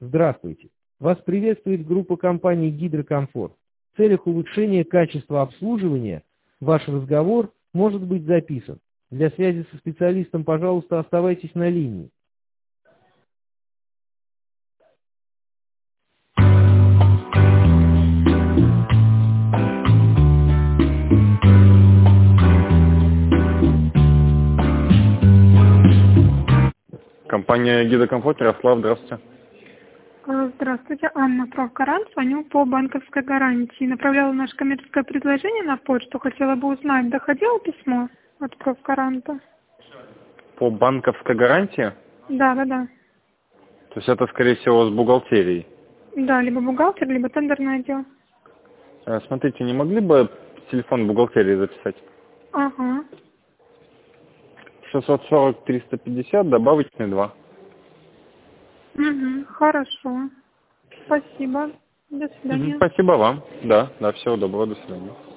Здравствуйте. Вас приветствует группа компании «Гидрокомфорт». В целях улучшения качества обслуживания ваш разговор может быть записан. Для связи со специалистом, пожалуйста, оставайтесь на линии. Компания «Гидрокомфорт», Ярослав, здравствуйте. Здравствуйте, Анна Правкаран, звоню по банковской гарантии. Направляла наше коммерческое предложение на почту. Хотела бы узнать, доходило письмо от Правкаранта? По банковской гарантии? Да. То есть это, скорее всего, с бухгалтерией? Да, либо бухгалтер, либо тендерное отдел. Смотрите, не могли бы телефон бухгалтерии записать? Ага. 640-350, добавочный 2. Угу, хорошо. Спасибо. До свидания. Спасибо вам. Да, всего доброго, до свидания.